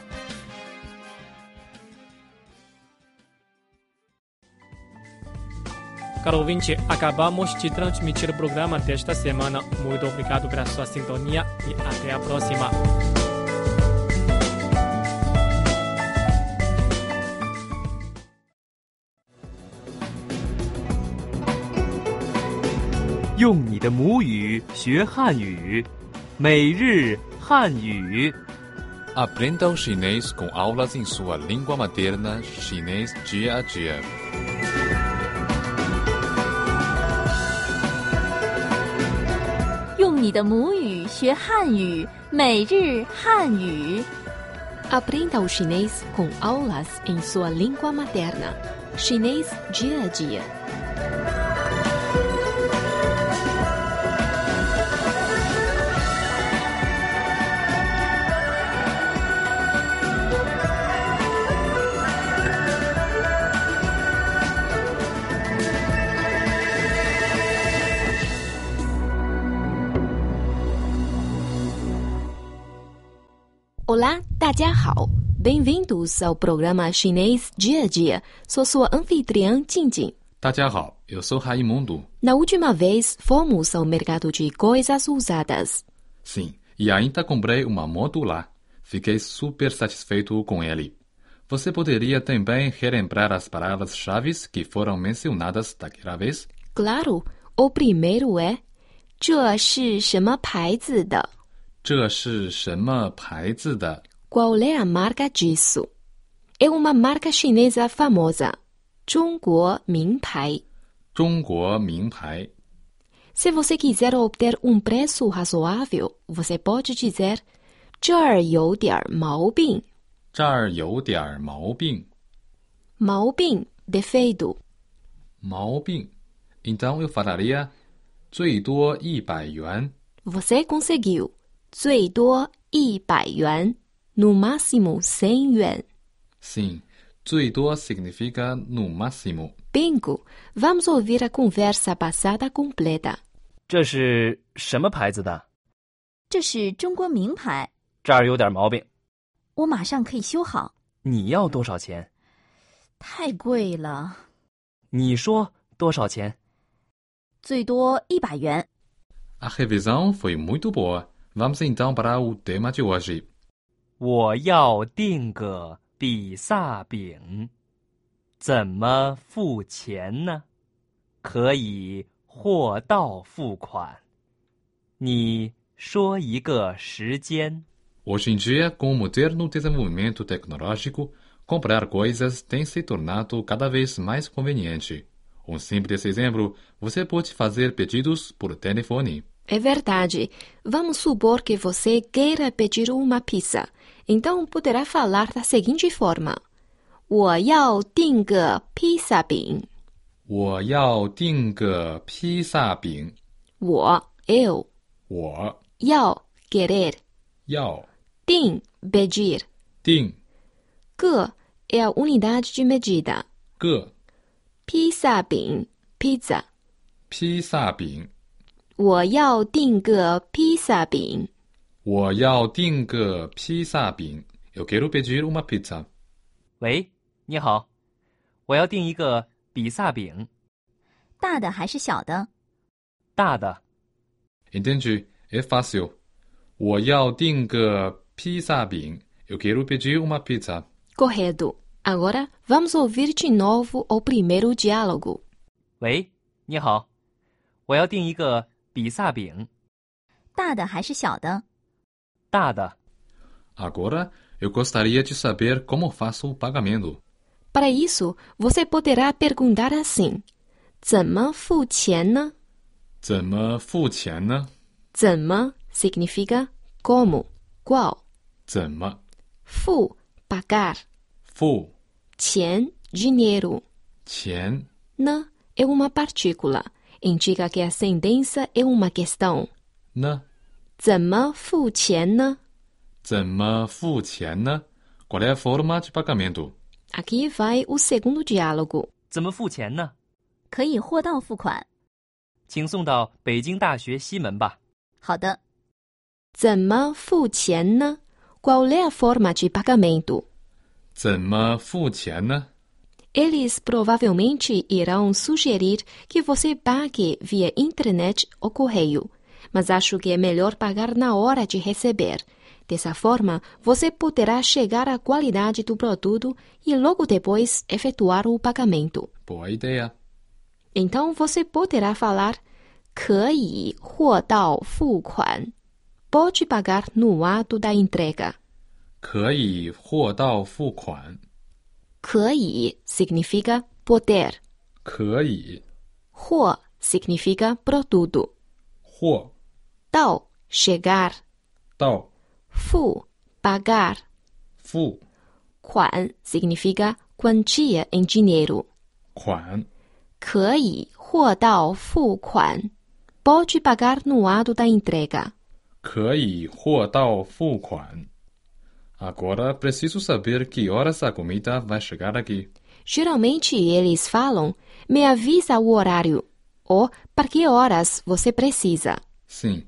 Speaker 11: Caro ouvinte, acabamos de transmitir o programa desta semana. Muito obrigado pela sua sintonia e até a próxima.
Speaker 13: Aprenda o chinês com aulas em sua língua materna, chinês dia a dia.
Speaker 14: 用你的母语学汉语，每日汉语。
Speaker 8: Aprenda o chinês com aulas em sua língua materna, chinês dia a dia. Olá, 大家好. Bem-vindos ao programa Chinês Dia a Dia. Sou sua anfitriã, Jingjing.
Speaker 13: 大家好, eu sou Raimundo.
Speaker 8: Na última vez, fomos ao mercado de coisas usadas.
Speaker 13: Sim, e ainda comprei uma moto lá. Fiquei super satisfeito com ele. Você poderia também relembrar as palavras-chave que foram mencionadas daquela vez?
Speaker 8: Claro, o primeiro é 这是什么牌子的?
Speaker 13: 这是什么牌子的?
Speaker 8: Qual é a marca disso? É uma marca chinesa famosa. 中国名牌.
Speaker 13: 中国名牌.
Speaker 8: Se você quiser obter um preço razoável, você pode dizer 这儿有点毛病.
Speaker 13: 这儿有点毛病.
Speaker 8: 毛病, defeito.
Speaker 13: 毛病. Então eu falaria 最多100元.
Speaker 8: Você conseguiu. 最多100元. No máximo 100 yuan.
Speaker 13: Sim, 最多 significa no máximo.
Speaker 8: Bingo! Vamos ouvir a conversa passada completa.
Speaker 15: 这是什么牌子的？
Speaker 14: 这是中国名牌，
Speaker 15: 这儿有点毛病。
Speaker 14: 我马上可以修好。
Speaker 15: 你要多少钱？
Speaker 14: 太贵了。
Speaker 15: 你说多少钱？
Speaker 14: 最多100元。
Speaker 13: A revisão foi muito boa. Vamos então para o tema de hoje.
Speaker 15: 我要订个比萨饼，怎么付钱呢？可以货到付款。你说一个时间。
Speaker 13: Hoje em dia, com o moderno desenvolvimento tecnológico, comprar coisas tem se tornado cada vez mais conveniente. Um simples exemplo, você pode fazer pedidos por telefone.
Speaker 8: É verdade. Vamos supor que você queira pedir uma pizza. Então, poderá falar da seguinte forma. 我要订个披萨饼。
Speaker 13: 我要订个披萨饼。
Speaker 8: eu.
Speaker 13: 我
Speaker 8: 要 querer.
Speaker 13: 要
Speaker 8: 订 pedir.
Speaker 13: 订
Speaker 8: 个 é a unidade de medida.
Speaker 13: 个
Speaker 8: 披萨饼 pizza.
Speaker 13: 披萨饼。
Speaker 8: 我要订个披萨饼。
Speaker 13: 我要订个披萨饼。Eu quero pedir uma pizza.
Speaker 15: 喂，你好，我要订一个比萨饼。
Speaker 14: 大的还是小的？
Speaker 15: 大的。
Speaker 13: Entendi. É fácil. 我要订个披萨饼。Eu quero pedir uma pizza.
Speaker 8: Correto. Agora, vamos ouvir de novo o primeiro diálogo.
Speaker 15: 喂，你好，我要订一个比萨饼。
Speaker 14: 大的还是小的？
Speaker 15: 大的。
Speaker 13: Agora, eu gostaria de saber como faço o pagamento.
Speaker 8: Para isso, você poderá perguntar assim. 怎么付钱呢？
Speaker 13: 怎么付钱呢？
Speaker 8: 怎么 significa como, qual.
Speaker 13: 怎么？
Speaker 8: 付 pagar.
Speaker 13: 付
Speaker 8: 钱 dinheiro.
Speaker 13: 钱
Speaker 8: 呢 é uma partícula. Indica que a sentença é uma questão.
Speaker 13: 呢？
Speaker 8: 怎么付钱呢？
Speaker 13: 怎么付钱呢？ Qual é a forma de pagamento?
Speaker 8: Aqui vai o segundo diálogo.
Speaker 15: 怎么付钱呢？
Speaker 14: 可以货到付款。
Speaker 15: 请送到北京大学西门吧。
Speaker 14: 好的。
Speaker 8: 怎么付钱呢？ Qual é a forma de pagamento?
Speaker 13: 怎么付钱呢？
Speaker 8: Eles provavelmente irão sugerir que você pague via internet ou correio, mas acho que é melhor pagar na hora de receber. Dessa forma, você poderá chegar à qualidade do produto e logo depois efetuar o pagamento.
Speaker 13: Boa ideia.
Speaker 8: Então, você poderá falar 可以货到付款. Pode pagar no ato da entrega.
Speaker 13: 可以货到付款。
Speaker 8: 可以 significa poder.
Speaker 13: 可以。
Speaker 8: 货 significa produto.
Speaker 13: 货。
Speaker 8: 到 chegar.
Speaker 13: 到。
Speaker 8: 付 pagar.
Speaker 13: 付。
Speaker 8: 款 significa quantia em dinheiro.
Speaker 13: 款。
Speaker 8: 可以货到付款. Pode pagar no ato da entrega.
Speaker 13: 可以货到付款。Agora preciso saber que horas a comida vai chegar aqui.
Speaker 8: Geralmente eles falam, me avisa o horário. Ou para que horas você precisa.
Speaker 13: Sim.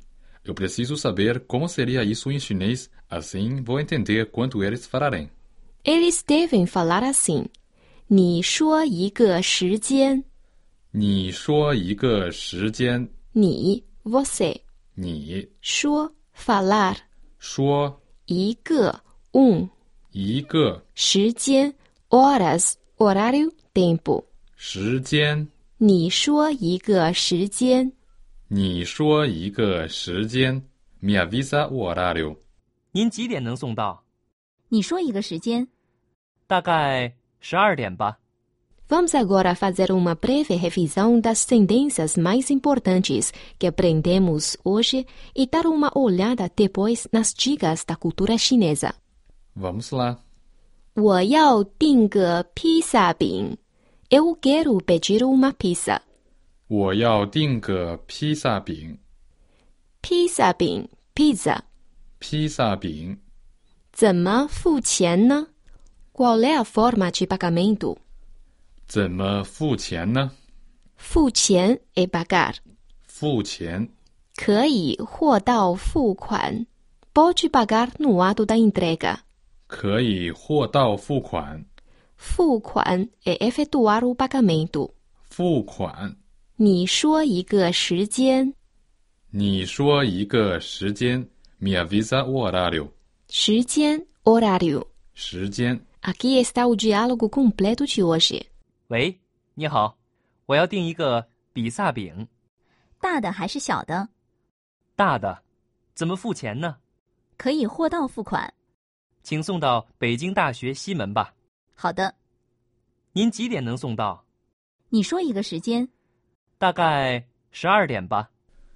Speaker 13: Eu preciso saber como seria isso em chinês, assim vou entender quanto eles falarem.
Speaker 8: Eles devem falar assim. 你说一个时间。
Speaker 13: 你说一个时间。
Speaker 8: 你 você.
Speaker 13: 你
Speaker 8: 说 falar.
Speaker 13: 说
Speaker 8: 一个
Speaker 13: 一个
Speaker 8: 时间 horas horário tempo.
Speaker 13: 时间。
Speaker 8: 你说一个时间。
Speaker 13: 你说一个时间。Me avisa o horário.
Speaker 15: 您几点能送到？
Speaker 14: 你说一个时间。
Speaker 15: 大概12点吧。
Speaker 8: Vamos agora fazer uma breve revisão das tendências mais importantes que aprendemos hoje e dar uma olhada depois nas dicas da cultura chinesa.
Speaker 13: Vamos lá.
Speaker 8: 我要订个披萨饼. Eu quero pedir uma pizza.
Speaker 13: 我要订个披萨饼。
Speaker 8: 披萨饼 pizza.
Speaker 13: 披萨饼。
Speaker 8: 怎么付钱呢? Qual é a forma de pagamento?
Speaker 13: 怎么付錢呢？
Speaker 8: 付錢 é pagar.
Speaker 13: 付錢。
Speaker 8: 可以貨到付款. Pode pagar no ato da entrega.
Speaker 13: 可以貨到付款。
Speaker 8: 付款 é efetuar o pagamento.
Speaker 13: 付款。
Speaker 8: 你說一個時間。
Speaker 13: 你說一個時間。Me avisa o horário.
Speaker 8: 時間 horário.
Speaker 13: 時間。
Speaker 8: Aqui está o diálogo completo de hoje.
Speaker 15: 喂，你好，我要订一个比萨饼。
Speaker 14: 大的还是小的？
Speaker 15: 大的。怎么付钱呢？
Speaker 14: 可以货到付款。
Speaker 15: 请送到北京大学西门吧。
Speaker 14: 好的。
Speaker 15: 您几点能送到？
Speaker 14: 你说一个时间。
Speaker 15: 大概12点吧。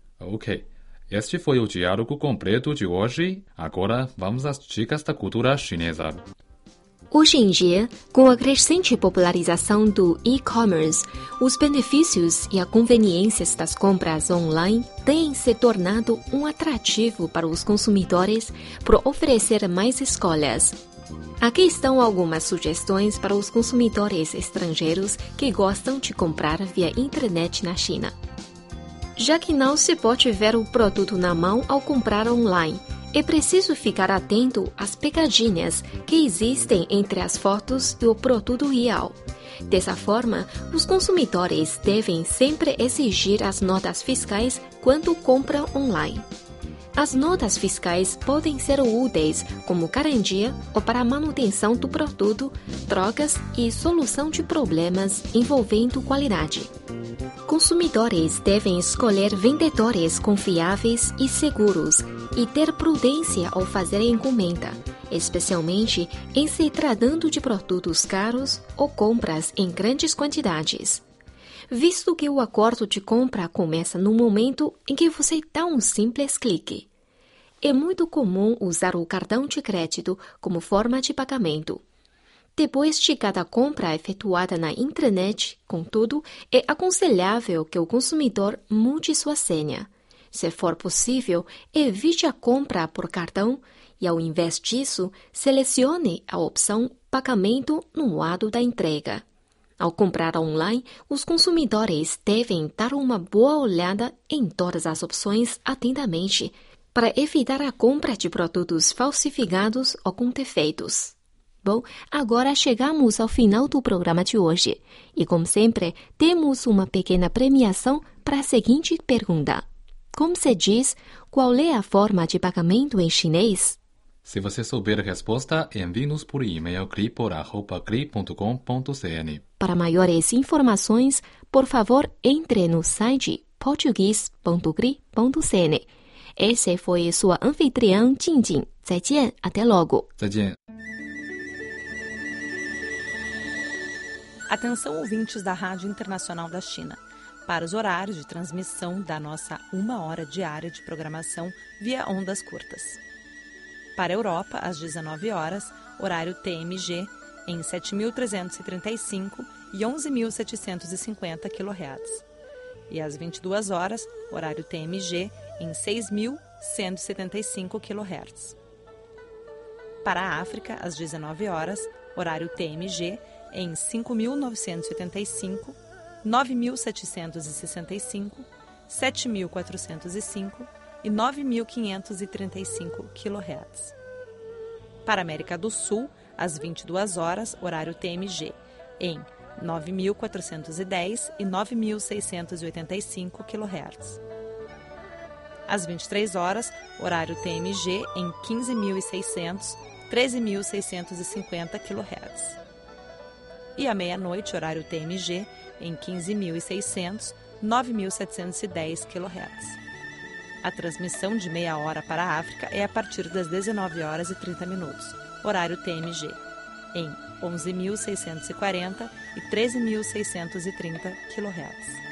Speaker 13: Ok. Este foi o diálogo completo de hoje. Agora vamos às dicas da cultura chinesa.
Speaker 8: Hoje em dia, com a crescente popularização do e-commerce, os benefícios e as conveniências das compras online têm se tornado um atrativo para os consumidores por oferecer mais escolhas. Aqui estão algumas sugestões para os consumidores estrangeiros que gostam de comprar via internet na China. Já que não se pode ver o produto na mão ao comprar online, é preciso ficar atento às pegadinhas que existem entre as fotos e o produto real. Dessa forma, os consumidores devem sempre exigir as notas fiscais quando compram online. As notas fiscais podem ser úteis como garantia ou para a manutenção do produto, trocas e solução de problemas envolvendo qualidade. Consumidores devem escolher vendedores confiáveis e seguros e ter prudência ao fazer a encomenda, especialmente em se tratando de produtos caros ou compras em grandes quantidades. Visto que o acordo de compra começa no momento em que você dá um simples clique. É muito comum usar o cartão de crédito como forma de pagamento. Depois de cada compra efetuada na internet, contudo, é aconselhável que o consumidor mude sua senha. Se for possível, evite a compra por cartão e, ao invés disso, selecione a opção Pagamento no ato da entrega. Ao comprar online, os consumidores devem dar uma boa olhada em todas as opções atentamente para evitar a compra de produtos falsificados ou com defeitos. Bom, agora chegamos ao final do programa de hoje. E, como sempre, temos uma pequena premiação para a seguinte pergunta. Como se diz, qual é a forma de pagamento em chinês?
Speaker 13: Se você souber a resposta, envie-nos por e-mail cri@cri.com.cn.
Speaker 8: Para maiores informações, por favor, entre no site português.cri.cn. Esse foi sua anfitriã, Jingjing. 再见, até logo.
Speaker 13: 再见.
Speaker 16: Atenção ouvintes da Rádio Internacional da China. Para os horários de transmissão da nossa 1 hora diária de programação via ondas curtas. Para a Europa, às 19 horas, horário TMG, em 7.335 e 11.750 kHz. E às 22 horas, horário TMG, em 6.175 kHz. Para a África, às 19 horas, horário TMG, em 5.985, 9.765, 7.405, e 9.535 kHz. Para a América do Sul, às 22 horas, horário TMG, em 9.410 e 9.685 kHz. Às 23 horas, horário TMG, em 15.600, 13.650 kHz. E à meia-noite, horário TMG, em 15.600, 9.710 kHz. A transmissão de meia hora para a África é a partir das 19 horas e 30 minutos, horário TMG, em 11.640 e 13.630 kHz.